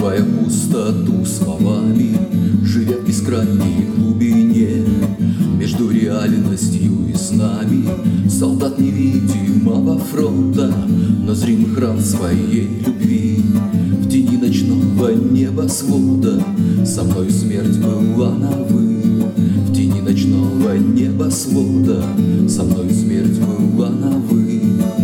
Заполняя пустоту словами, живя в бескрайней глубине, между реальностью и снами, солдат невидимого фронта, но зримых ран своей любви. В тени ночного небосвода со мною смерть была на «вы». В тени ночного небосвода со мною смерть была на «вы».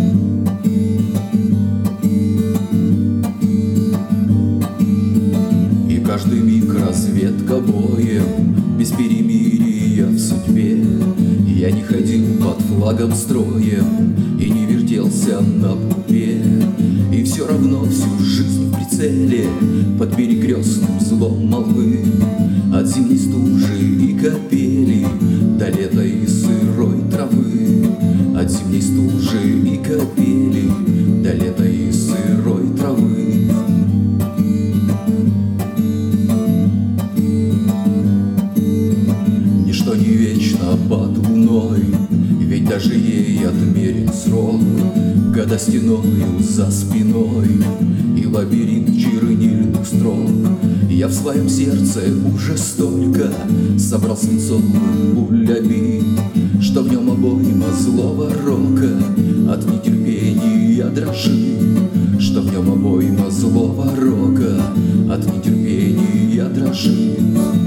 И каждый миг разведка боем, без перемирия в судьбе. Я не ходил под флагом строем и не вертелся на пупе, и все равно всю жизнь в прицеле под перекрестным злом молвы. От зимней стужи и капели до лета и сырой травы. От зимней стужи и капели до лета и сырой травы. Ничто не вечно под луной, ведь даже ей отмерен срок. Года стеною за спиной и лабиринт чернильных строк. Я в своем сердце уже столько собрал свинцовых пуль обид, что в нем обойма злого рока от нетерпения дрожит, что в нем обойма злого рока от нетерпения дрожит.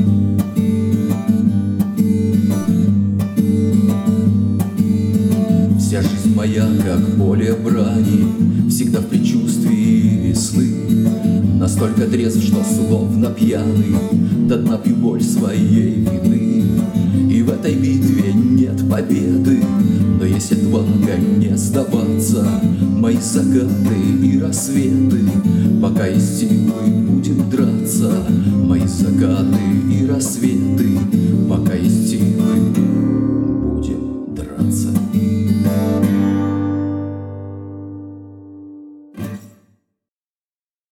Вся жизнь моя, как поле брани, всегда в предчувствии весны. Настолько трезв, что словно пьяный до дна пью боль своей вины. И в этой битве нет победы, но есть отвага не сдаваться. Мои закаты и рассветы, пока есть силы, будем драться. Мои закаты и рассветы, пока есть силы.